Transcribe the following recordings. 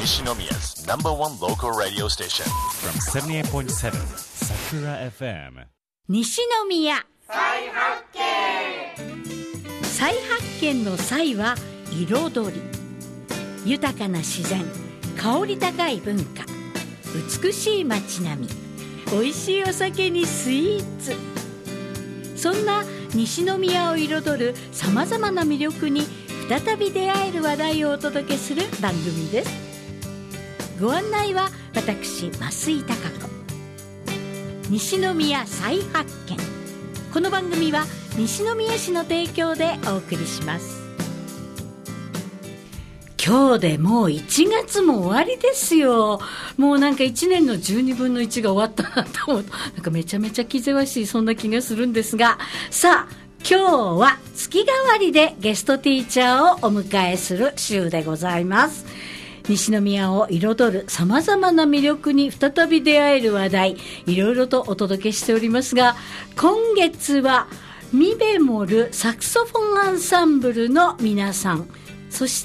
Nishinomiya's #1 local radio station. From 78.7 Sakura FM. 西宮再発見。 再発見の再は彩り、豊かな自然、香り高い文化、美しい街並み、美味しいお酒にスイーツ、そんな西宮を彩るさまざまな魅力に再び出会える話題をお届けする番組です。ご案内は私、増井貴子。西宮再発見、この番組は西宮市の提供でお送りします。今日でもう1月も終わりですよ。もうなんか1年の12分の1が終わったなと思うと、なんかめちゃめちゃ気ぜわしい、そんな気がするんですが、さあ今日は月替わりでゲストティーチャーをお迎えする週でございます。西宮を彩るさまざまな魅力に再び出会える話題、いろいろとお届けしておりますが、今月はミベモルサクソフォンアンサンブルの皆さん、そして、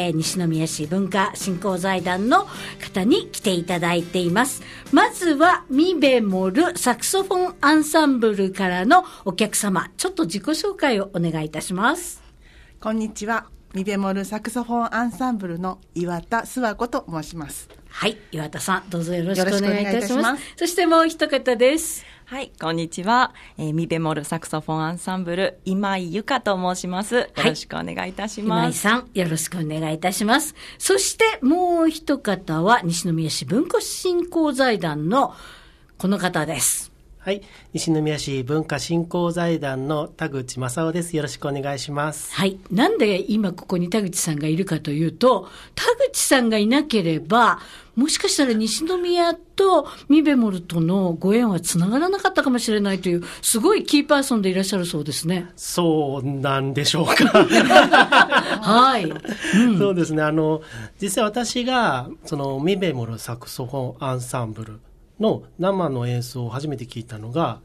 西宮市文化振興財団の方に来ていただいています。まずはミベモルサクソフォンアンサンブルからのお客様、ちょっと自己紹介をお願いいたします。 こんにちは。ミベモルサクソフォンアンサンブルの岩田諏訪子と申します。 はい、岩田さん、どうぞよろしくお願いいたします。そしてもう一方です。 はい、こんにちは。ミベモルサクソフォンアンサンブル今井由香と申します。よろしくお願いいたします。 今井さん、よろしくお願いいたします。そしてもう一方は西宮市文化振興財団のこの方です。 はい、西宮市文化振興財団の田口正夫です。よろしくお願いします。 はい、なんで今ここに田口さんがいるかというと、田口さんがいなければもしかしたら西宮とミベモルとのご縁はつながらなかったかもしれないという、すごいキーパーソンでいらっしゃるそうですね。 そうなんでしょうか。 はい、 そうですね。実際私がそのミベモルサクソフォンアンサンブルの生の演奏を初めて聞いたのが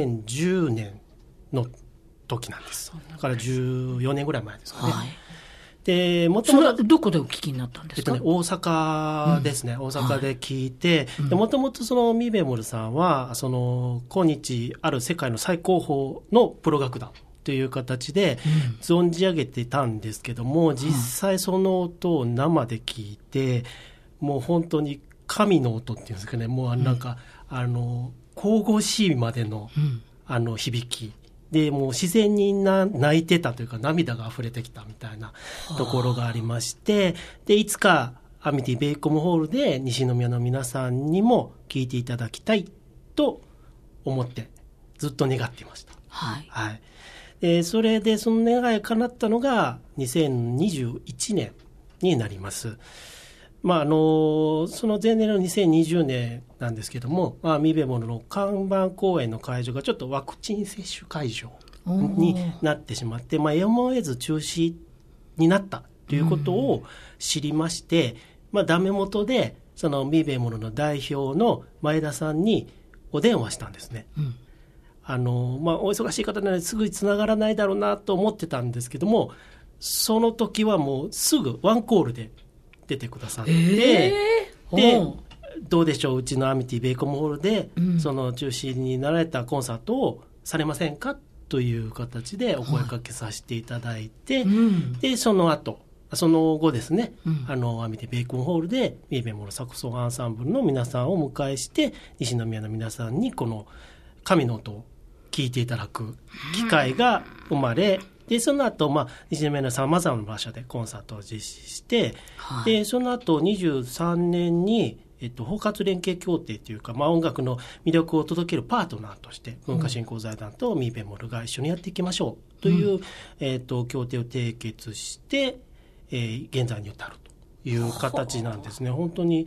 2010年の時なんです。だから14年ぐらい前ですかね。はい、でもともとそれはどこでお聞きになったんですか？ 大阪ですね。大阪で聞いて、もともとそのミベモルさんはその今日ある世界の最高峰のプロ楽団という形で存じ上げてたんですけども、実際その音を生で聞いて、もう本当に神の音っていうんですかね、もうなんか、神々しいまでの、響きで、もう自然に泣いてたというか、涙が溢れてきたみたいなところがありまして、でいつかアミティベイコムホールで西宮の皆さんにも聴いていただきたいと思ってずっと願っていました。 はい、 はい。それでその願いが叶ったのが2021年になります。その前年の2020年なんですけども、ミベモルの看板公演の会場がちょっとワクチン接種会場になってしまって、やむを得ず中止になったということを知りまして、ダメ元でそのミベモルの代表の前田さんにお電話したんですね。お忙しい方なのですぐにつながらないだろうなと思ってたんですけども、その時はもうすぐワンコールで出てくださって、でどうでしょう、うちのアミティベイコムホールで、その中止になられたコンサートをされませんかという形でお声かけさせていただいて、でその後ですね、アミティベイコムホールでミベモルサクソフォンアンサンブルの皆さんをお迎えして、西宮の皆さんにこの神の音を聞いていただく機会が生まれ、でその後、西宮のさまざまな場所でコンサートを実施して、でその後23年に、包括連携協定というか、音楽の魅力を届けるパートナーとして文化振興財団とミベモルが一緒にやっていきましょうという、協定を締結して、現在に至るという形なんですね。本当に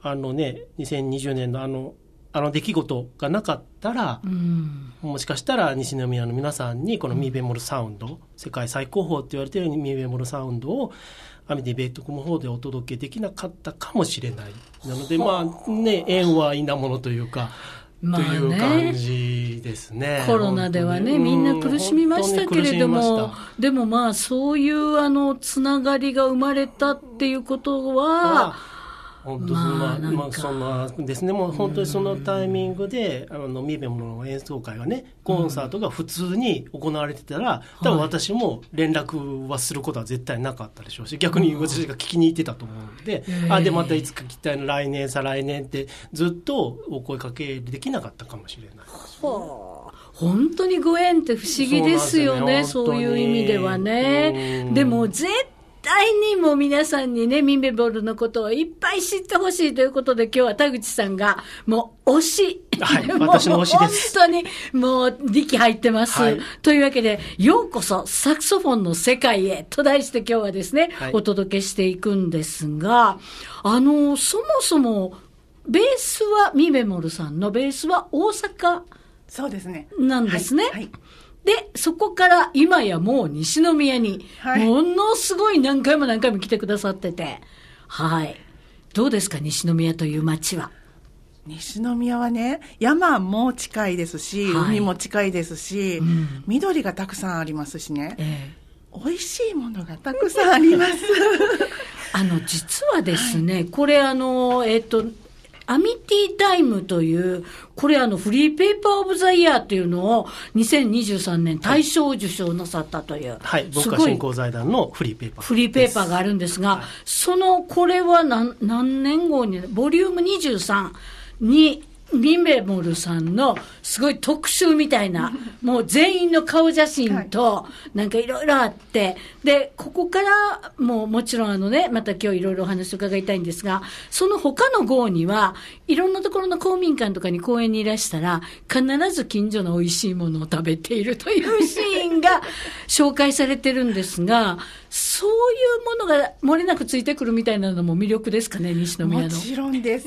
2020年の出来事がなかったら、もしかしたら西宮の皆さんにこのミベモルサウンド、世界最高峰って言われているミベモルサウンドをアミティベイトコムホールでお届けできなかったかもしれない。なので縁は稲物というか、という感じですね。 コロナではね、みんな苦しみましたけれども、でもそういうつながりが生まれたっていうことは本当そんなですね。もう本当にそのタイミングでミベモルの演奏会がね、コンサートが普通に行われてたら、多分私も連絡はすることは絶対なかったでしょうし、逆に私が聞きに行ってたと思うので、でまたいつか来たいの、来年再来年ってずっとお声かけできなかったかもしれない。 本当にご縁って不思議ですよね。そういう意味ではね。でも絶対にも皆さんにね、ミベモルのことをいっぱい知ってほしいということで、今日は田口さんがもう推し、 はい、私の推しです。 本当にもう力入ってます、はい、というわけで、ようこそサクソフォンの世界へと題して今日はですね、はい、お届けしていくんですが、そもそもベースはミベモルさんのベースは大阪、 そうですね、 なんですね。 はいはい、 で、そこから今やもう西宮に、ものすごい何回も何回も来てくださってて、はい。どうですか、西宮という街は。 西宮はね、山も近いですし、海も近いですし、緑がたくさんありますしね、美味しいものがたくさんあります。 実はですね、これアミティタイムという、これフリーペーパーオブザイヤーというのを2023年大賞を受賞なさったという。 はい、文化振興財団のフリーペーパー。 フリーペーパーがあるんですが、これは何年後に、ボリューム23に、ミベモルさんのすごい特集みたいな、もう全員の顔写真と、なんかいろいろあって、で、ここからもちろんまた今日いろいろお話を伺いたいんですが、その他の号には、いろんなところの公民館とかに公園にいらしたら、必ず近所の美味しいものを食べているというシーンが紹介されてるんですが、そういうものが漏れなくついてくるみたいなのも魅力ですかね、西宮の。 もちろんです。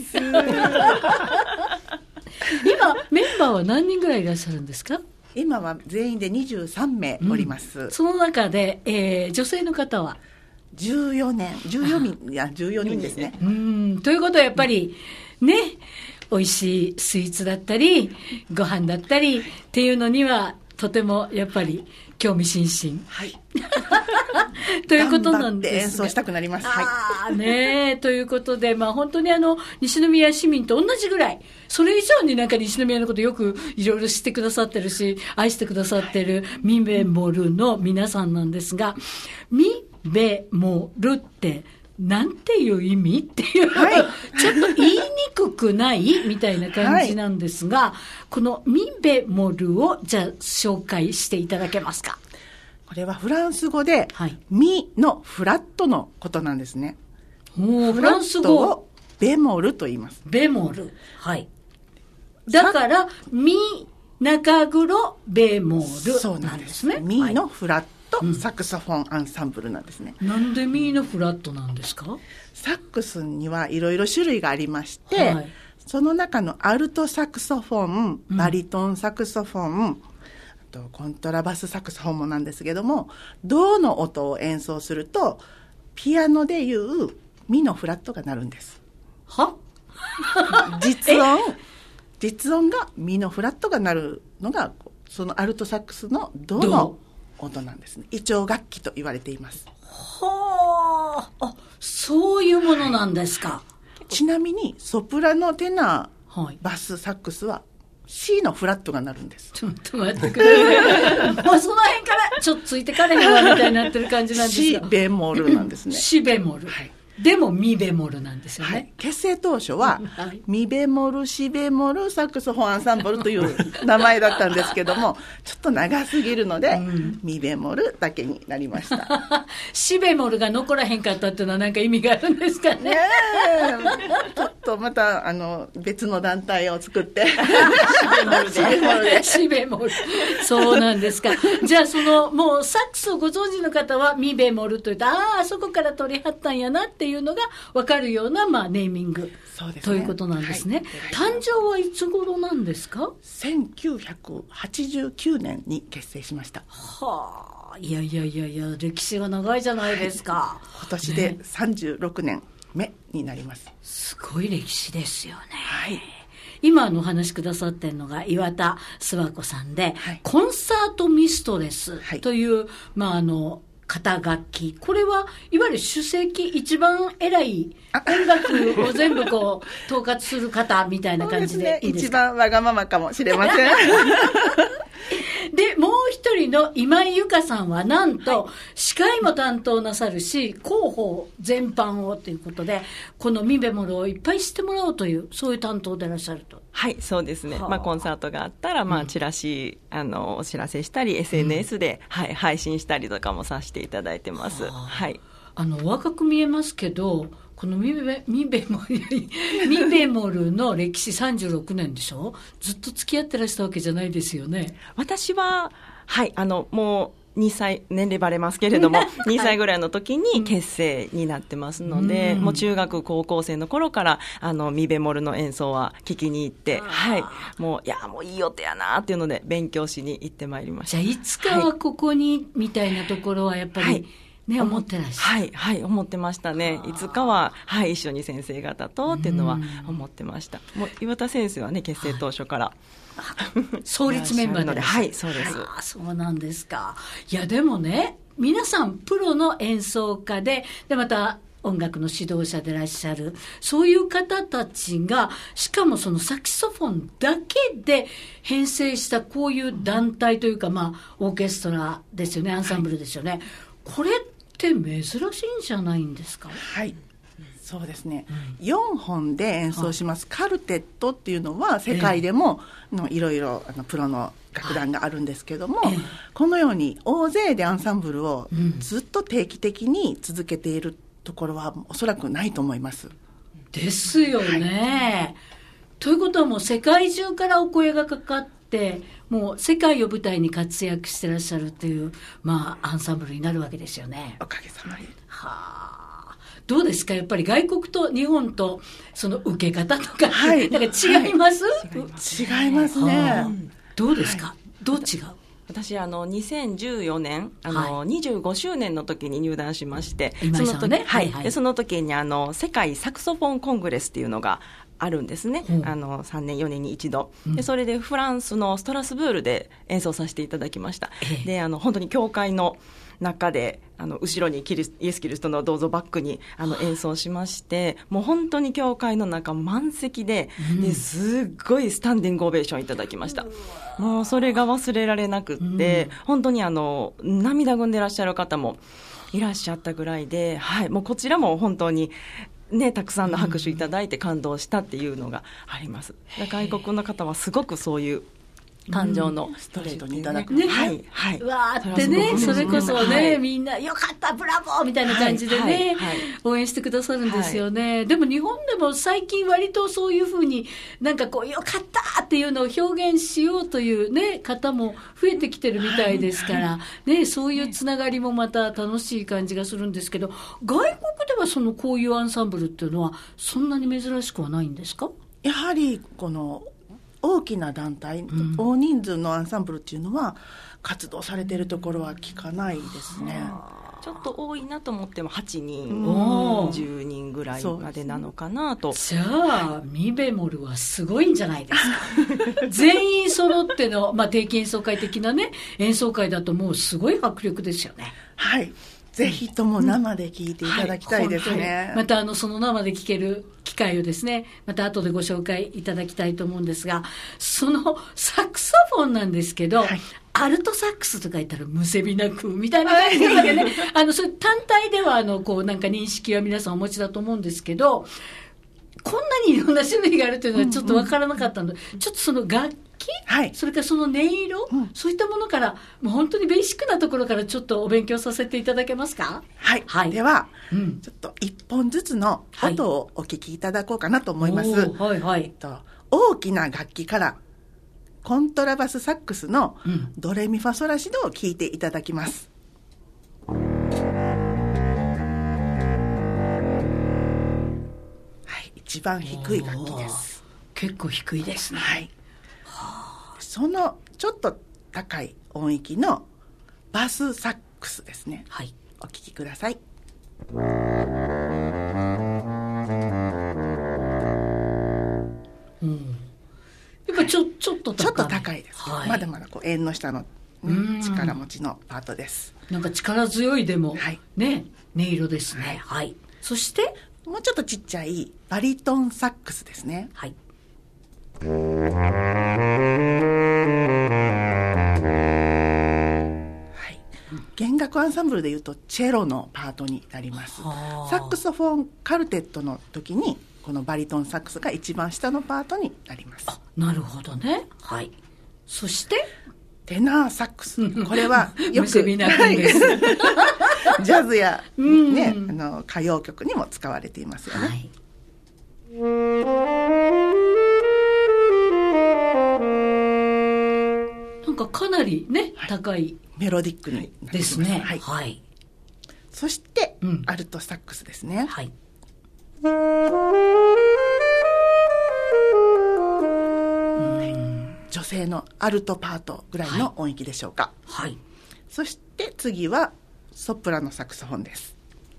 今メンバーは何人ぐらいいらっしゃるんですか？ 今は全員で23名おります、 その中で、女性の方は 14人ですね。 ということはやっぱりね、美味しいスイーツだったりご飯だったりっていうのにはとてもやっぱり興味津々、はい、ということなんですが、 演奏したくなります。はい、 ね、ということで、本当に西宮市民と同じぐらい、それ以上になんか西宮のことよくいろいろ知ってくださってるし、愛してくださってるミベモルの皆さんなんですが、ミベモルってなんていう意味っていう、はい、ちょっと言いにくくないみたいな感じなんですが、はい、このミベモルをじゃあ紹介していただけますか？ これはフランス語で、ミのフラットのことなんですね。 フランス語をベモルと言います。 ベモル。はい。だから、ミ、中黒、ベモル。 そうなんですね。ミのフラット、サクソフォンアンサンブルなんですね。 なんでミのフラットなんですか？ サックスにはいろいろ種類がありまして、その中のアルトサクソフォン、バリトンサクソフォン、コントラバスサクソフォンもなんですけども、銅の音を演奏するとピアノでいうミのフラットが鳴るんです。 は実音がミのフラットが鳴るのがそのアルトサックスの銅の音なんですね。イチョウ楽器と言われています。 はあ、そういうものなんですか。 ちなみにソプラノ、テナー、バス、サックスはC のフラットが鳴るんです。 ちょっと待ってください。もうその辺からちょっとついてかれへんわみたいになってる感じなんですが。 シベモルなんですね。 シベモル。はい。でもミベモルなんですよね。はい、 結成当初は、ミベモル、シベモル、サクソフォンアンサンブルという名前だったんですけども、ちょっと長すぎるので、ミベモルだけになりました。 シベモルが残らへんかったっていうのは何か意味があるんですかね。 ちょっとまた別の団体を作って。 シベモル。そうなんですか。じゃあもうサックスをご存知の方はミベモルと言って、あそこから取り張ったんやなっていうのが分かるような、ネーミング、ということなんですね。誕生はいつ頃なんですか ？1989年に結成しました。 はあ、いや歴史が長いじゃないですか。 今年で36年目になります。 すごい歴史ですよね。はい。今お話しくださってるのが岩田諏訪子さんで、コンサートミストレスという、 肩楽器、これはいわゆる首席、一番偉い音楽を全部こう統括する方みたいな感じでいいですか？ 一番わがままかもしれません。 で、もう一人の今井由香さんはなんと司会も担当なさるし、広報全般をということで、このミベモルをいっぱい知ってもらおうという、そういう担当でいらっしゃると。 はい、そうですね。コンサートがあったら、チラシ、お知らせしたり、SNS で、配信したりとかもさせていただいてます。はい。 若く見えますけど、このミベモルの歴史36年でしょ？ずっと付き合ってらしたわけじゃないですよね。 私は、はい、もう2歳、年齢バレますけれども、2歳ぐらいの時に結成になってますので、もう中学、高校生の頃から、ミベモルの演奏は聞きに行って、はい、もういい音やなっていうので、勉強しに行ってまいりました。 じゃあ、いつかはここに、みたいなところはやっぱり、ね、思ってらっしゃる。 はい、思ってましたね。いつかは、一緒に先生方とっていうのは思ってました。もう岩田先生はね、結成当初から。 創立メンバーで。 はい、そうです。 そうなんですか。いや、でもね、皆さんプロの演奏家で、また音楽の指導者でいらっしゃる、そういう方たちが、しかもそのサキソフォンだけで編成したこういう団体というか、オーケストラですよね、アンサンブルですよね。これって珍しいんじゃないんですか？ はい、そうですね、4本で演奏します、カルテットっていうのは世界でもいろいろプロの楽団があるんですけども、このように大勢でアンサンブルをずっと定期的に続けているところはおそらくないと思います。 ですよね、ということはもう世界中からお声がかかってもう世界を舞台に活躍してらっしゃるという、アンサンブルになるわけですよね。 おかげさまで。 どうですか、やっぱり外国と日本とその受け方とか、なんか違います？ 違いますね。 どうですか、どう違う？ 私2014年25周年の時に入団しまして、 その時、 でその時に世界サクソフォンコングレスっていうのがあるんですね、3年4年に一度、でそれでフランスのストラスブールで演奏させていただきました。で本当に教会の中で後ろにイエス・キリストの銅像バックに演奏しまして、もう本当に教会の中満席で、ですっごいスタンディングオベーションいただきました。もうそれが忘れられなくって、本当に涙ぐんでいらっしゃる方もいらっしゃったぐらいで、もうこちらも本当にね、たくさんの拍手いただいて感動したっていうのがあります。外国の方はすごくそういう感情のストレートにいただく、 わーってね、それこそね、みんなよかったブラボーみたいな感じでね、応援してくださるんですよね。でも日本でも最近割とそういうふうになんかこうよかったっていうのを表現しようというね方も増えてきてるみたいですから、ね、そういうつながりもまた楽しい感じがするんですけど、外国ではこういうアンサンブルっていうのはそんなに珍しくはないんですか？ やはりこの大きな団体、大人数のアンサンブルっていうのは活動されているところは聞かないですね。 ちょっと多いなと思っても8人、10人ぐらいまでなのかなと。 じゃあミベモルはすごいんじゃないですか。全員揃っての、定期演奏会的なね演奏会だともうすごい迫力ですよね。 はい、ぜひとも生で聴いていただきたいですね。 またその生で聴ける機会をですね、また後でご紹介いただきたいと思うんですが、そのサクソフォンなんですけど、アルトサックスとか言ったらむせびなくみたいな感じでね、それ単体ではこうなんか認識は皆さんお持ちだと思うんですけど、こんなにいろんな種類があるというのはちょっとわからなかったので、ちょっとその楽器、それからその音色、そういったものからもう本当にベーシックなところからちょっとお勉強させていただけますか？ では、ちょっと一本ずつの音をお聞きいただこうかなと思います。大きな楽器からコントラバスサックスのドレミファソラシドを聴いていただきます。一番低い楽器です。 結構低いですね。 そのちょっと高い音域のバスサックスですね。お聴きください。 やっぱちょっと高い。 ちょっと高いです。まだまだ縁の下の力持ちのパートです。 なんか力強いでも、 はい、 ね、音色ですね。はい。そしてもうちょっとちっちゃいバリトンサックスですね。 はい。 弦楽アンサンブルでいうとチェロのパートになります。サックスフォンカルテットの時にこのバリトンサックスが一番下のパートになります。 なるほどね。はい。そしてテナーサックス、これはよく見なくです、 ジャズや、ね、歌謡曲にも使われていますよね。はい、 なんかかなりね、はい、高いメロディックになっていますですね。 はい。 はい、 そして、アルトサックスですね。 はい。 女性のアルトパートぐらいの音域でしょうか。 はい。 そして次はソプラノサクソフォンです。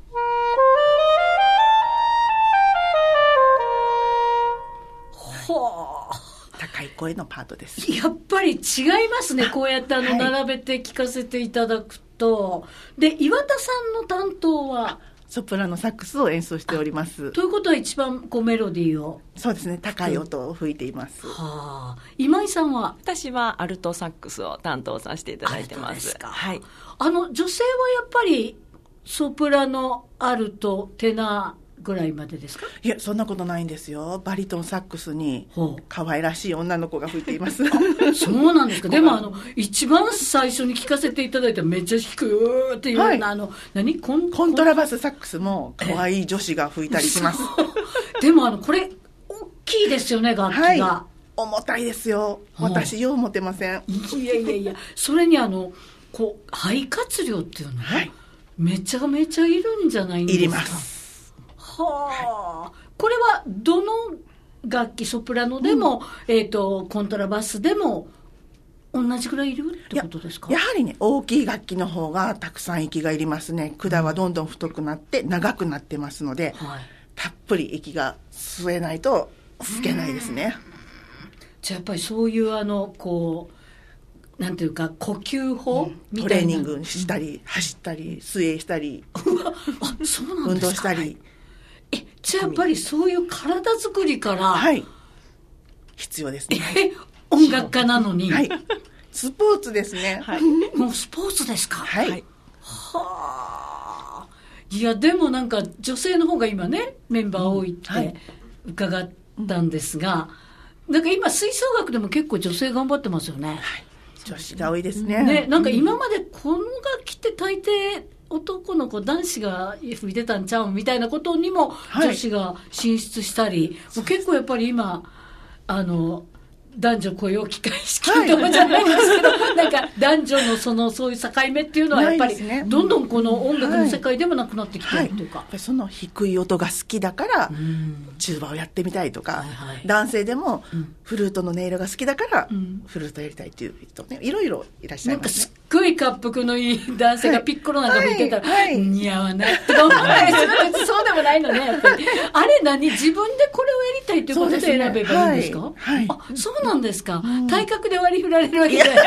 高い声のパートです。 やっぱり違いますね。こうやって並べて聞かせていただくと。で、岩田さんの担当はソプラノサックスを演奏しております。 ということは一番メロディーを。 そうですね、高い音を吹いています。 はあ、今井さんは？ 私はアルトサックスを担当させていただいてます。 ですか。 はい。 女性はやっぱりソプラノ、アルト、テナーぐらいまでですか？ いや、そんなことないんですよ。バリトンサックスに可愛らしい女の子が吹いています。 そうなんですか。でも一番最初に聞かせていただいためっちゃ低いっていうような、コントラバスサックスも可愛い女子が吹いたりします。 でもこれ大きいですよね、楽器が。 はい、重たいですよ。私よう持てません。 いやそれに肺活量っていうのは、はい、めちゃめちゃいるんじゃないんですか？ いります。 はあ、これはどの楽器、ソプラノでも、コントラバスでも同じくらいいるってことですか？ やはりね、大きい楽器の方がたくさん息がいりますね。管はどんどん太くなって長くなってますので、はい、たっぷり息が吸えないと吹けないですね。 じゃあやっぱりそういうなんていうか呼吸法みたいな、 トレーニングしたり、走ったり水泳したりそうなんですか。 運動したり、 じゃあやっぱりそういう体作りから、 はい、必要ですね。 音楽家なのに、 はい、スポーツですね。 はい、もうスポーツですか？ はい。 はあ。いやでもなんか女性の方が今ねメンバー多いって伺ったんですが、なんか今吹奏楽でも結構女性頑張ってますよね。はい、 女子が多いですね。 なんか今までこの楽器って大抵男の子男子が吹いてたんちゃうみたいなことにも女子が進出したり、もう結構やっぱり今男女雇用機会式とかじゃないですけど、なんか男女のそういう境目っていうのはやっぱりどんどんこの音楽の世界でもなくなってきてるというか、 その低い音が好きだからチューバをやってみたいとか、男性でもフルートの音色が好きだからフルートやりたいっていう人ね、いろいろいらっしゃいますね。 なんかすっごい恰幅のいい男性がピッコロなんか吹いてたら似合わないって思わないです。そうでもないのね、やっぱり。あれ自分でこれをやりたいということで選べばいいんですか？ はい。 あ、そうなんですか。体格で割り振られるわけじゃない。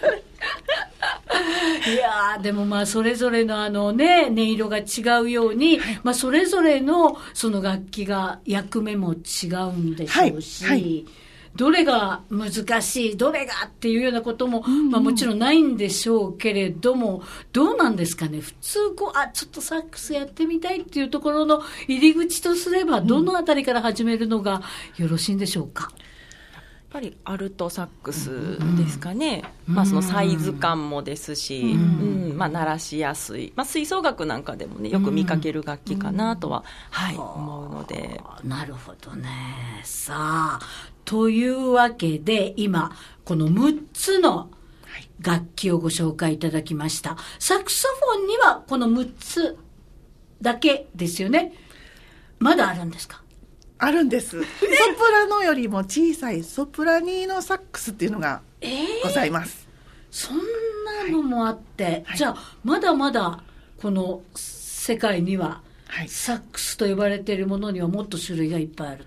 いやでもそれぞれの音色が違うように、それぞれのその楽器が役目も違うんでしょうし、どれが難しいどれがっていうようなことも、もちろんないんでしょうけれども、どうなんですかね。普通ちょっとサックスやってみたいっていうところの入り口とすれば、どのあたりから始めるのがよろしいんでしょうか？ やっぱりアルトサックスですかね。そのサイズ感もですし、鳴らしやすい、吹奏楽なんかでもねよく見かける楽器かなとは、思うので。 なるほどね。さあというわけで今この6つの楽器をご紹介いただきました。サクソフォンにはこの6つだけですよね。まだあるんですか？ あるんです。ソプラノよりも小さいソプラニーノサックスっていうのがございます。 そんなのもあって、じゃあまだまだこの世界には、サックスと呼ばれているものにはもっと種類がいっぱいあるという。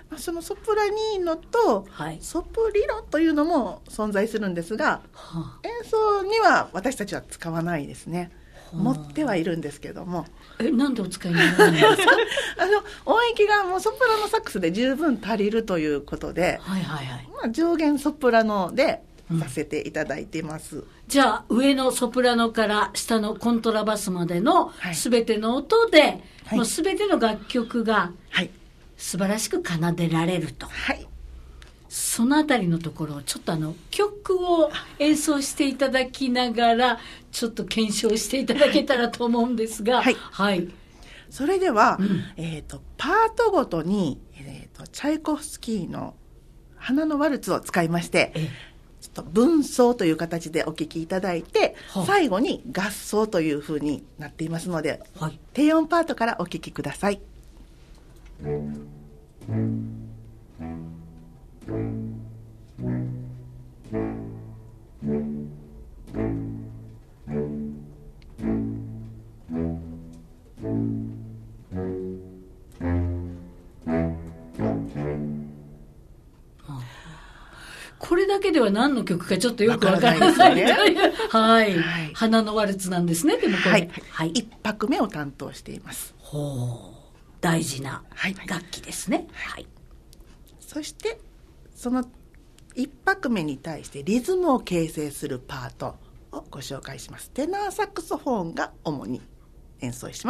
そのソプラニーノとソプリロというのも存在するんですが、演奏には私たちは使わないですね。持ってはいるんですけども。 なんでお使いにならないんですか？ 音域がもうソプラノサックスで十分足りるということで、上限ソプラノでさせていただいています。 じゃあ上のソプラノから下のコントラバスまでのすべての音で、もうすべての楽曲が素晴らしく奏でられると。そのあたりのところをちょっと曲を演奏していただきながらちょっと検証していただけたらと思うんですが、 それでは、パートごとに、チャイコフスキーの花のワルツを使いまして、ちょっと分奏という形でお聴きいただいて、最後に合奏という風になっていますので、低音パートからお聴きください。 これだけでは何の曲かちょっとよくわからないという花のワルツなんですね。でもこれ、 1拍目を担当しています。 大事な楽器ですね。 そしてその1拍目に対してリズムを形成するパートをご紹介します。テナーサクソフォンが主に演奏します。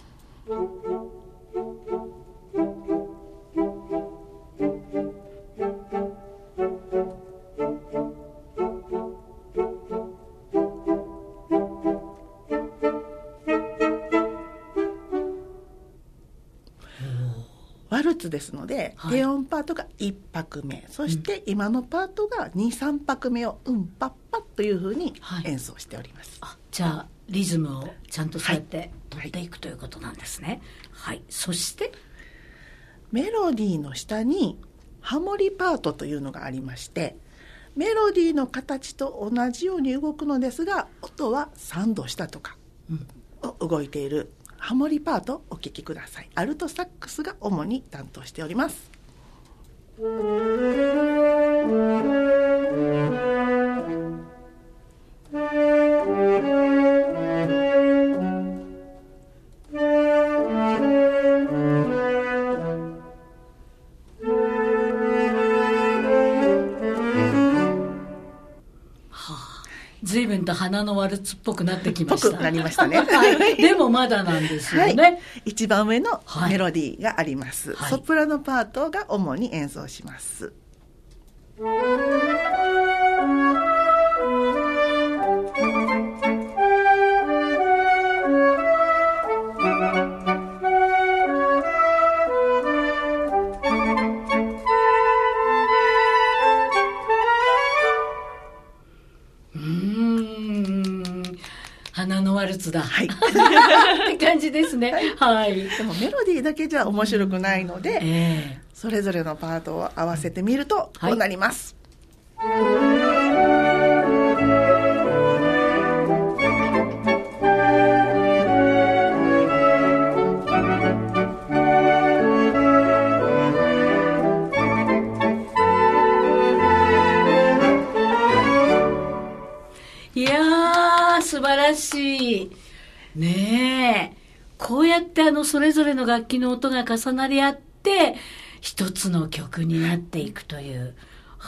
ワルツですので、低音パートが1拍目、そして今のパートが2、3拍目をパッパッというふうに演奏しております。 じゃあリズムをちゃんとそうやって取っていくということなんですね。そしてメロディーの下にハモリパートというのがありまして、メロディーの形と同じように動くのですが、音は3度下とかを動いているハモリパートお聴きください。アルトサックスが主に担当しております。 随分と花のワルツっぽくなってきました。 ぽくなりましたね。 でもまだなんですよね。 一番上のメロディーがあります。ソプラノパートが主に演奏します。 花のワルツだ、って感じですね。 でもメロディーだけじゃ面白くないので、それぞれのパートを合わせてみるとこうなります。 いやー、素晴らしいねえ。こうやってそれぞれの楽器の音が重なり合って一つの曲になっていくという。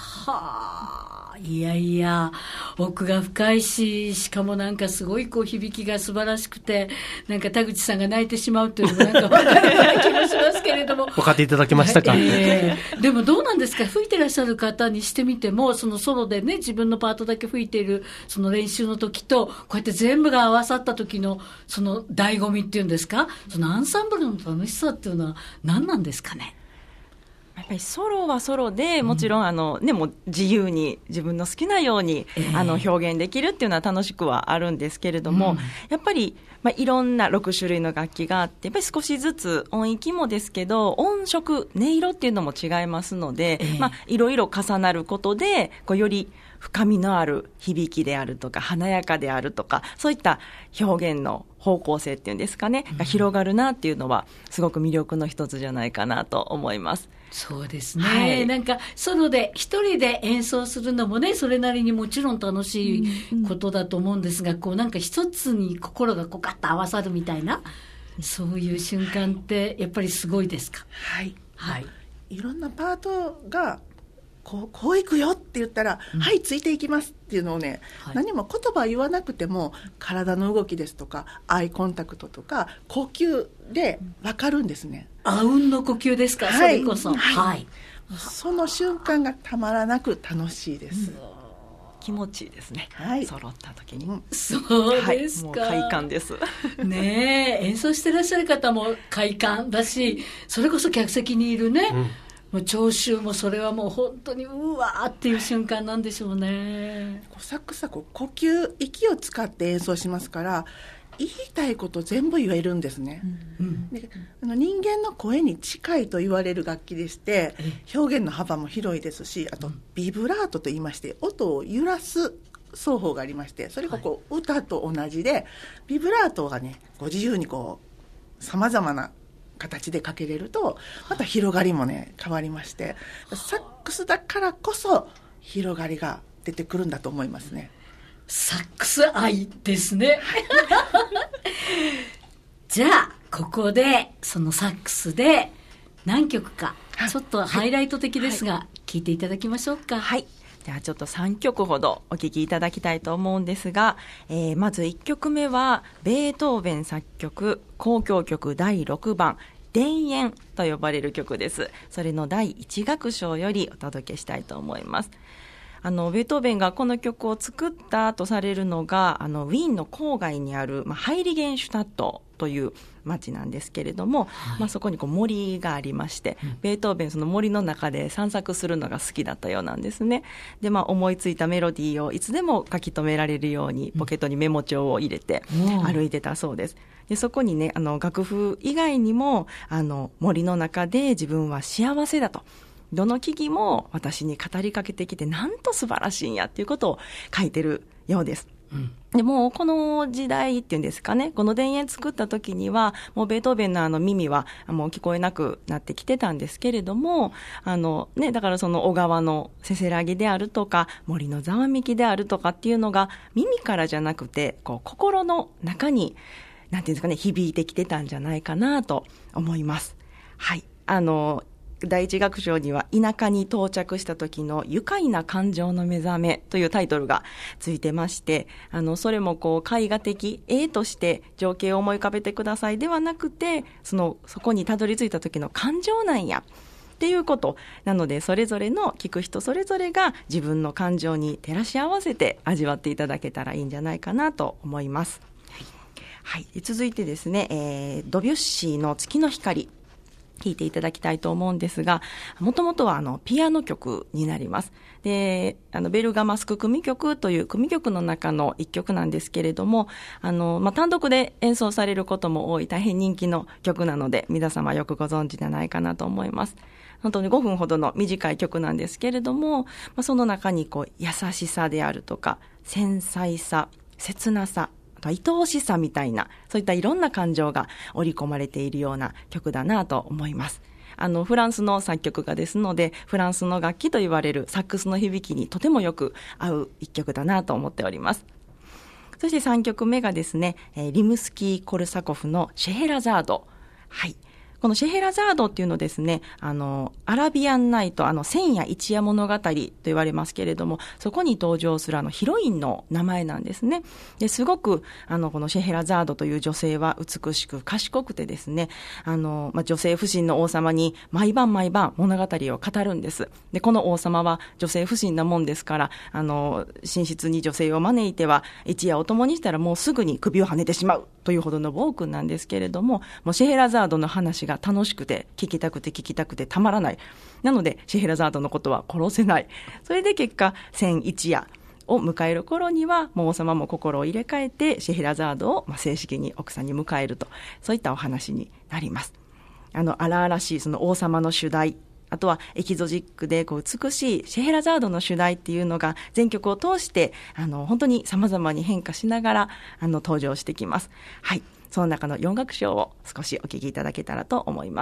いやいや、奥が深いし、しかもなんかすごい響きが素晴らしくて、なんか田口さんが泣いてしまうというのもなんか分かるような気もしますけれども。 分かっていただけましたか？ でもどうなんですか？吹いてらっしゃる方にしてみても、そのソロでね、自分のパートだけ吹いているその練習の時と、こうやって全部が合わさった時のその醍醐味っていうんですか、そのアンサンブルの楽しさっていうのは何なんですかね？ やっぱりソロはソロでもちろんもう自由に自分の好きなように表現できるっていうのは楽しくはあるんですけれども、やっぱりいろんな6種類の楽器があって、やっぱり少しずつ音域もですけど音色、音色っていうのも違いますので、いろいろ重なることでより深みのある響きであるとか華やかであるとか、そういった表現の方向性っていうんですかね、が広がるなっていうのはすごく魅力の一つじゃないかなと思います。 そうですね、なんかソロで一人で演奏するのもね、それなりにもちろん楽しいことだと思うんですが、こうなんか一つに心がこうガッと合わさるみたいな、そういう瞬間ってやっぱりすごいですか？ はい、 はい、 いろんなパートがこう行くよって言ったら、はいついていきますっていうのをね、何も言葉言わなくても体の動きですとかアイコンタクトとか呼吸で分かるんですね。 あうんの呼吸ですか？それこそ、 その瞬間がたまらなく楽しいです。 気持ちいいですね、揃った時に、 そうですか、 もう快感ですねえ、演奏してらっしゃる方も快感だし、それこそ客席にいるね、もう聴衆もそれはもう本当にうわーっていう瞬間なんでしょうね。 サックスは呼吸、息を使って演奏しますから、言いたいこと全部言えるんですね、で人間の声に近いと言われる楽器でして、表現の幅も広いですし、あとビブラートと言いまして音を揺らす奏法がありまして、それがこう歌と同じで、ビブラートがねご自由にこうさまざまな形でかけれると、また広がりもね変わりまして、サックスだからこそ広がりが出てくるんだと思いますね。 サックス愛ですねじゃあここでそのサックスで何曲かちょっとハイライト的ですが、聴いていただきましょうか。 はい、ではちょっと3曲ほどお聴きいただきたいと思うんですが、まず1曲目はベートーベン作曲交響曲第6番田園と呼ばれる曲です。それの第1楽章よりお届けしたいと思います。ベートーベンがこの曲を作ったとされるのがウィーンの郊外にある、ハイリゲンシュタットという町なんですけれども、そこにこう森がありまして、ベートーベンその森の中で散策するのが好きだったようなんですね。で、思いついたメロディーをいつでも書き留められるようにポケットにメモ帳を入れて歩いてたそうです。でそこにね、楽譜以外にも森の中で自分は幸せだと、どの木々も私に語りかけてきてなんと素晴らしいんやっていうことを書いてるようです。でもこの時代っていうんですかね、この田園作った時にはもうベートーベンの耳はもう聞こえなくなってきてたんですけれども、だからその小川のせせらぎであるとか森のざわめきであるとかっていうのが耳からじゃなくてこう心の中になんていうんですかね、響いてきてたんじゃないかなと思います。はい、第一楽章には田舎に到着した時の愉快な感情の目覚めというタイトルがついてまして、それもこう絵画的として情景を思い浮かべてくださいではなくて、そこにたどり着いた時の感情なんやっていうことなので、それぞれの聞く人それぞれが自分の感情に照らし合わせて味わっていただけたらいいんじゃないかなと思います。はい、続いてですね、ドビュッシーの月の光聴いていただきたいと思うんですが、もともとはピアノ曲になります。で、ベルガマスク組曲という組曲の中の一曲なんですけれども、単独で演奏されることも多い大変人気の曲なので、皆様よくご存知じゃないかなと思います。本当に5分ほどの短い曲なんですけれども、その中にこう優しさであるとか繊細さ、切なさ、愛おしさみたいな、そういったいろんな感情が織り込まれているような曲だなと思います。フランスの作曲家ですので、フランスの楽器と言われるサックスの響きにとてもよく合う一曲だなと思っております。そして3曲目がですね、リムスキー・コルサコフのシェヘラザード。はい。このシェヘラザードっていうのですね、アラビアンナイト、千夜一夜物語と言われますけれども、そこに登場するヒロインの名前なんですね。で、すごく、このシェヘラザードという女性は美しく賢くてですね、女性不信の王様に毎晩物語を語るんです。で、この王様は女性不信なもんですから、寝室に女性を招いては、一夜を共にしたらもうすぐに首をはねてしまうというほどの暴君なんですけれども、もうシェヘラザードの話が楽しくて聞きたくてたまらない。なのでシェヘラザードのことは殺せない。それで結果千一夜を迎える頃にはもう王様も心を入れ替えてシェヘラザードを正式に奥さんに迎えると、そういったお話になります。荒々しいその王様の主題あとはエキゾチックで美しいシェヘラザードの主題っていうのが全曲を通して本当に様々に変化しながら登場してきます。はい、その中の4楽章を少しお聴きいただけたらと思います。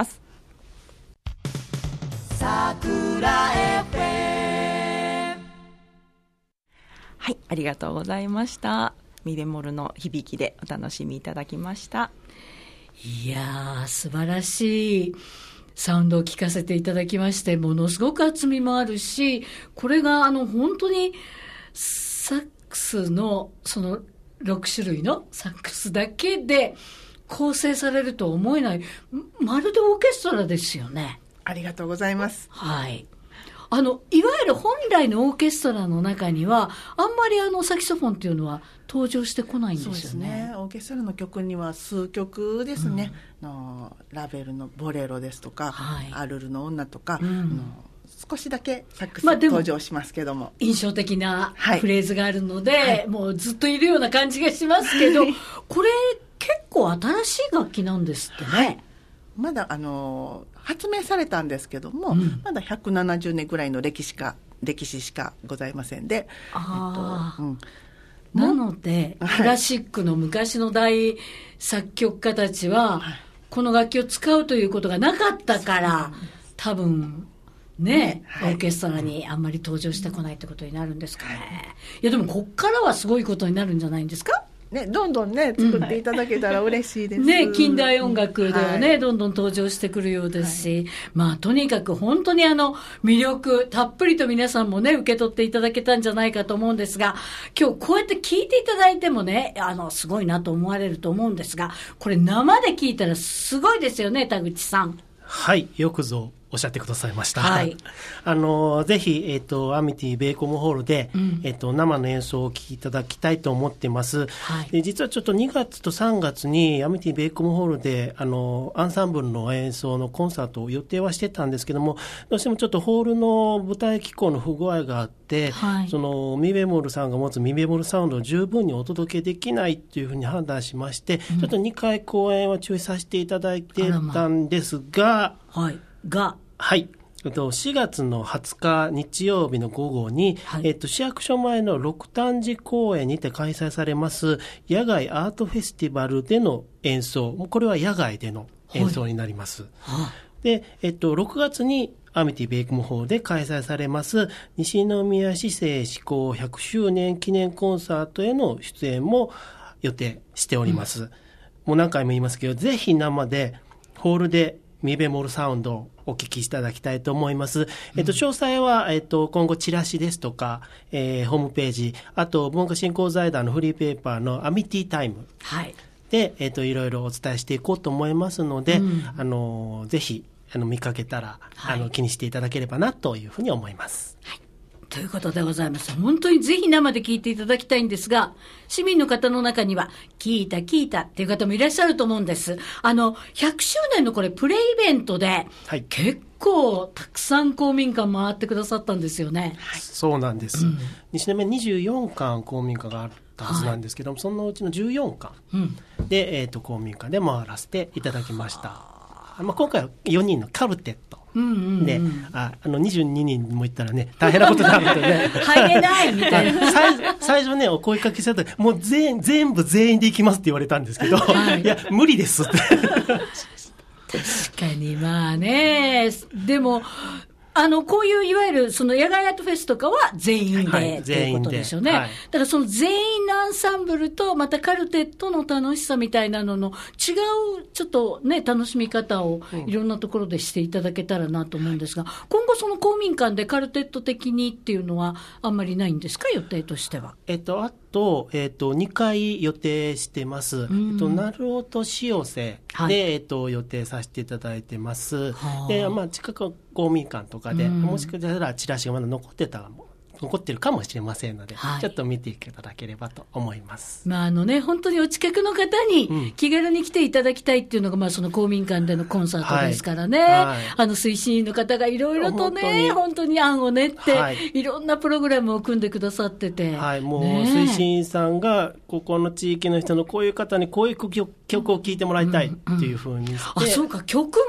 桜 FM。 はい、ありがとうございました。ミベモルの響きでお楽しみいただきました。 いやー、素晴らしいサウンドを聞かせていただきまして、ものすごく厚みもあるし、これが本当にサックスのその6種類のサックスだけで構成されると思えない、まるでオーケストラですよね。 ありがとうございます。 はい。いわゆる本来のオーケストラの中にはあんまりサキソフォンっていうのは登場してこないんですよね。 そうですね。オーケストラの曲には数曲ですね、ラベルのボレロですとか、はい、アルルの女とか、少しだけサックス登場しますけども、 印象的なフレーズがあるので、はい、もうずっといるような感じがしますけど、これ結構新しい楽器なんですってね。はい、 まだ発明されたんですけども、まだ170年ぐらいの歴史しかございませんで、 なので、クラシックの昔の大作曲家たちは、この楽器を使うということがなかったから、多分ね、オーケストラにあんまり登場してこないってことになるんですかね。いやでもこっからはすごいことになるんじゃないんですかね、どんどんね作っていただけたら嬉しいです、 ね、近代音楽ではね、どんどん登場してくるようですし、まあとにかく本当に魅力たっぷりと皆さんもね受け取っていただけたんじゃないかと思うんですが、今日こうやって聞いていただいてもねすごいなと思われると思うんですが、これ生で聞いたらすごいですよね、田口さん。 はい、よくぞおっしゃってくださいました。 はい、 ぜひ、アミティベイコムホールで、生の演奏をお聴きいただきたいと思ってます。はい、実はちょっと2月と3月にアミティベイコムホールでアンサンブルの演奏のコンサートを予定はしてたんですけども、どうしてもちょっとホールの舞台機構の不具合があって、はい、そのミベモルさんが持つミベモルサウンドを十分にお届けできないというふうに判断しまして、ちょっと2回公演は中止させていただいてたんですが、はい、4月の20日日曜日の午後に、はい、市役所前の六反寺公園にて開催されます野外アートフェスティバルでの演奏、これは野外での演奏になります。はい、で、6月にアミティベイコムホールで開催されます西宮市政施行100周年記念コンサートへの出演も予定しております。もう何回も言いますけど、ぜひ生でホールでミベモルサウンドをお聞きいただきたいと思います。詳細は、今後チラシですとか、ホームページ、あと文化振興財団のフリーペーパーのアミティタイムで、いろいろお伝えしていこうと思いますので、ぜひ見かけたら、気にしていただければなというふうに思います。はい、 ということでございます。本当にぜひ生で聞いていただきたいんですが、市民の方の中には聞いたっていう方もいらっしゃると思うんです。100周年のこれプレイベントで、はい、結構たくさん公民館回ってくださったんですよね。 はい、そうなんです。西宮24館公民館があったはずなんですけども、そのうちの14館で、公民館で回らせていただきました。今回は4人のカルテットで、22人も言ったらね大変なことになるので、ね、 入れないみたいな最初ねお声かけしたらもう全員で行きますって言われたんですけど、いや無理ですって確かにまあね、でもこういういわゆるその野外アートフェスとかは全員でということでしょうね。はい、だからその全員のアンサンブルとまたカルテットの楽しさみたいなのの違うちょっとね楽しみ方をいろんなところでしていただけたらなと思うんですが、今後その公民館でカルテット的にっていうのはあんまりないんですか、予定としては。 あと、2回予定してます。なるおと塩瀬で、予定させていただいてます。で、近く公民館とかで、もしかしたらチラシがまだ残ってるかもしれませんので、ちょっと見ていただければと思います。 本当にお近くの方に気軽に来ていただきたいっていうのが、その公民館でのコンサートですからね。推進員の方がいろいろとね、本当に案を練って、いろんなプログラムを組んでくださってて。 もう推進員さんが、ここの地域の人のこういう方にこういう曲を聴いてもらいたいっていうふうにして。 そうか、曲も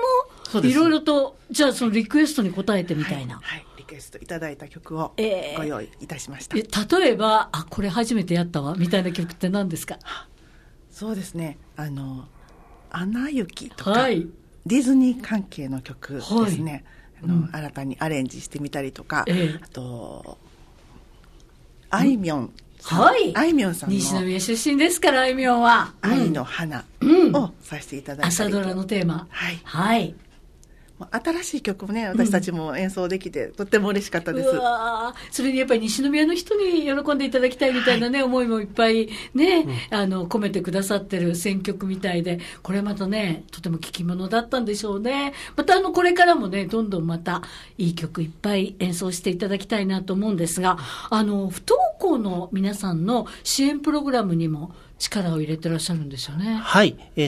そうです。 いろいろと、じゃあそのリクエストに応えてみたいな。 はい、リクエストいただいた曲をご用意いたしました。 例えば、これ初めてやったわ、みたいな曲って何ですか？ そうですね。アナ雪とか、 はい、 ディズニー関係の曲ですね。新たにアレンジしてみたりとか、あと、あいみょんさん。 はい。 あいみょんさんの。 西宮出身ですから、あいみょんは。 愛の花をさせていただいたりと、 朝ドラのテーマ。 はい。 はい。 新しい曲もね、私たちも演奏できて、とっても嬉しかったです。 うわ、それにやっぱり西宮の人に喜んでいただきたいみたいなね、思いもいっぱいね、込めてくださってる選曲みたいで、これまたね、とても聴き物だったんでしょうね。またこれからもね、どんどんまたいい曲いっぱい演奏していただきたいなと思うんですが、不登校の皆さんの支援プログラムにも力を入れてらっしゃるんですよね。 はい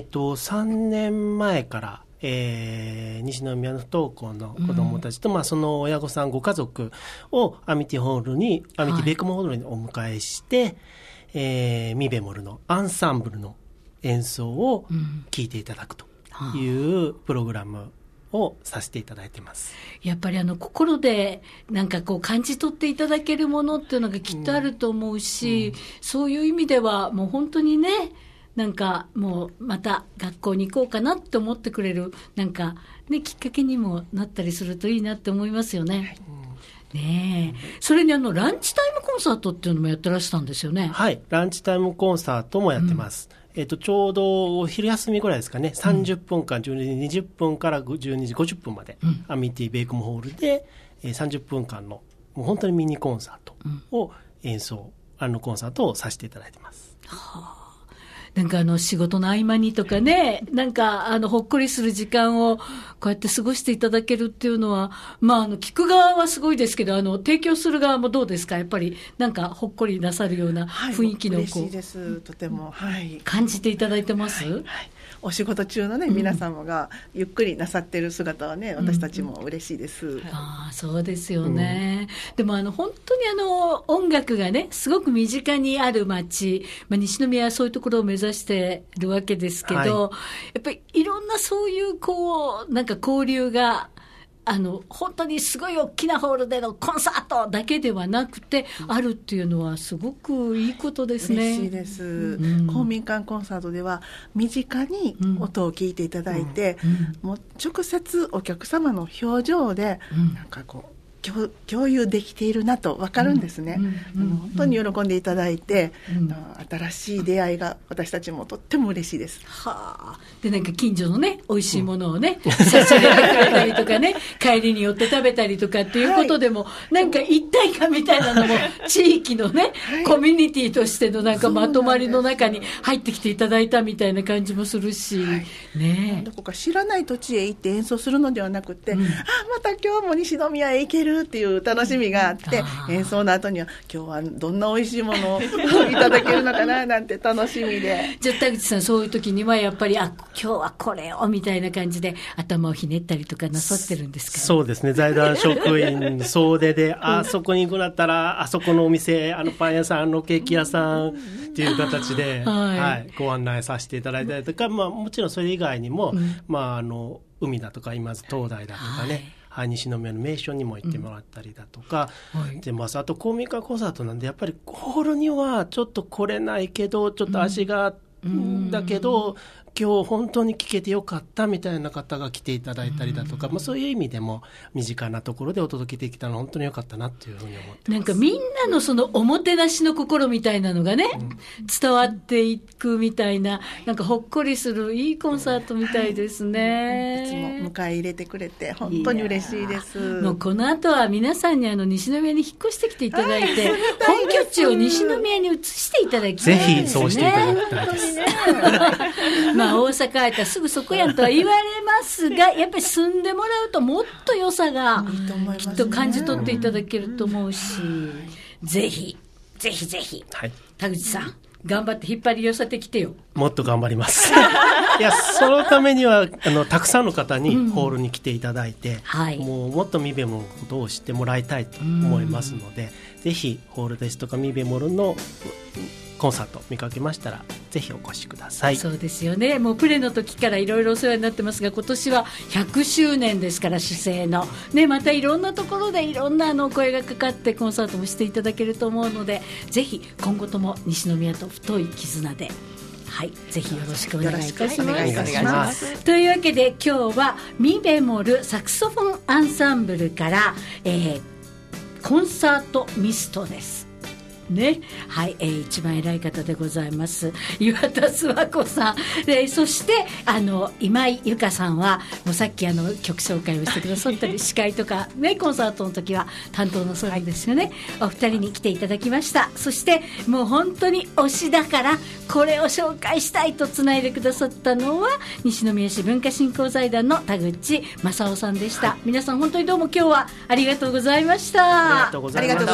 。3年前から、西宮の不登校の子どもたちと、その親御さんご家族をアミティベックモホールにお迎えして、ミベモルのアンサンブルの演奏を聴いていただくというプログラムをさせていただいてます。 やっぱり心でなんかこう感じ取っていただけるものっていうのがきっとあると思うし、そういう意味ではもう本当にね、なんかもうまた学校に行こうかなって思ってくれるなんかね、きっかけにもなったりするといいなって思いますよね。ねえ、それにランチタイムコンサートっていうのもやってらっしゃったんですよね。 はい、ランチタイムコンサートもやってます。ちょうどお昼休みぐらいですかね、30分間、12時20分から12時50分まで、アミティベイクムホールで、30分間のもう本当にミニコンサートを演奏、コンサートをさせていただいてます。 なんか仕事の合間にとかね、なんかほっこりする時間をこうやって過ごしていただけるっていうのは、聞く側はすごいですけど、提供する側もどうですか？やっぱりなんかほっこりなさるような雰囲気の嬉しいです。とても、 感じていただいてます？はい。 お仕事中のね、皆様がゆっくりなさってる姿はね、私たちも嬉しいです。 そうですよね。でも本当に音楽がね、すごく身近にある街、西宮はそういうところを目指してるわけですけど、やっぱりいろんなそういうなんか交流が本当にすごい大きなホールでのコンサートだけではなくてあるっていうのはすごくいいことですね。 嬉しいです。公民館コンサートでは身近に音を聞いていただいて、もう直接お客様の表情でなんか共有できているなと分かるんですね。本当に喜んでいただいて、新しい出会いが私たちもとっても嬉しいです。 でなんか近所のね、美味しいものをね、差し上げてくれたりとかね、帰りに寄って食べたりとかっていうことでも、なんか一体感みたいなのも地域のね、コミュニティとしてのなんかまとまりの中に入ってきていただいたみたいな感じもするし、ね。 どこか知らない土地へ行って演奏するのではなくて、また今日も西宮へ行けるっていう楽しみがあって、演奏の後には今日はどんな美味しいものをいただけるのかななんて楽しみで。 じゃあ田口さん、そういう時にはやっぱり今日はこれをみたいな感じで頭をひねったりとかなさってるんですか？ そうですね、財団職員総出であそこに行くなったらあそこのお店、パン屋さん、ケーキ屋さんっていう形で、ご案内させていただいたりとか、もちろんそれ以外にも、海だとか今津灯台だとかね、西宮の名所にも行ってもらったりだとか、であと公民館コンサートなんでやっぱりホールにはちょっと来れないけどちょっと足が、だけど今日本当に聞けてよかったみたいな方が来ていただいたりだとか、そういう意味でも身近なところでお届けできたのは本当によかったなというふうに思ってます。 なんかみんなのそのおもてなしの心みたいなのがね、伝わっていくみたいな、なんかほっこりするいいコンサートみたいですね。 いつも迎え入れてくれて本当に嬉しいです。 もうこの後は皆さんに西宮に引っ越してきていただいて、本拠地を西宮に移していただきたいですね。 ぜひそうしていただきたいです。 大阪帰ったらすぐそこやんとは言われますが、やっぱり住んでもらうともっと良さがきっと感じ取っていただけると思うし、ぜひぜひぜひ、田口さん頑張って引っ張り寄せてきてよ。 もっと頑張りますいや、そのためにはたくさんの方にホールに来ていただいて、もっとミベモルのことを知ってもらいたいと思いますので、ぜひホールですとかミベモルのコンサート見かけましたらぜひお越しください。 そうですよね。もうプレの時からいろいろお世話になってますが、今年は100周年ですから、市政の、ね、またいろんなところでいろんなお声がかかってコンサートもしていただけると思うので、ぜひ今後とも西宮と太い絆で、はい、ぜひよろしくお願いいたします。 お願いいたします。 というわけで今日はミベモルサクソフォンアンサンブルから、コンサートミストですね。はい、一番偉い方でございます岩田諏訪子さん、そして今井由香さんはもうさっき曲紹介をしてくださったり司会とか、ね、コンサートの時は担当のそうなんですよね、お二人に来ていただきました。そしてもう本当に推しだからこれを紹介したいとつないでくださったのは西宮市文化振興財団の田口正夫さんでした、はい、皆さん本当にどうも今日はありがとうございました。 ありがとうございました。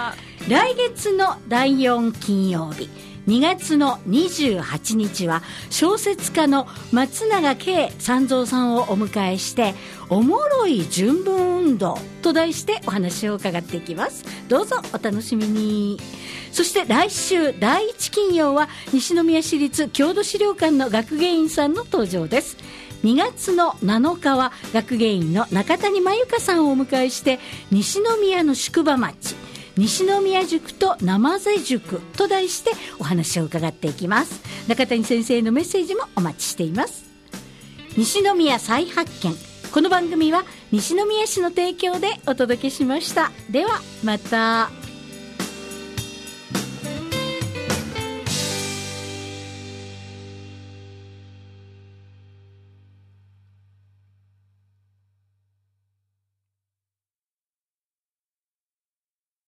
来月の第4金曜日2月の28日は小説家の松永慶三蔵さんをお迎えして、おもろい純文運動と題してお話を伺っていきます。どうぞお楽しみに。そして来週第1金曜は西宮市立郷土資料館の学芸員さんの登場です。2月の7日は学芸員の中谷真由香さんをお迎えして、西宮の宿場町西宮塾と生瀬塾と題してお話を伺っていきます。中谷先生のメッセージもお待ちしています。西宮再発見、この番組は西宮市の提供でお届けしました。ではまた。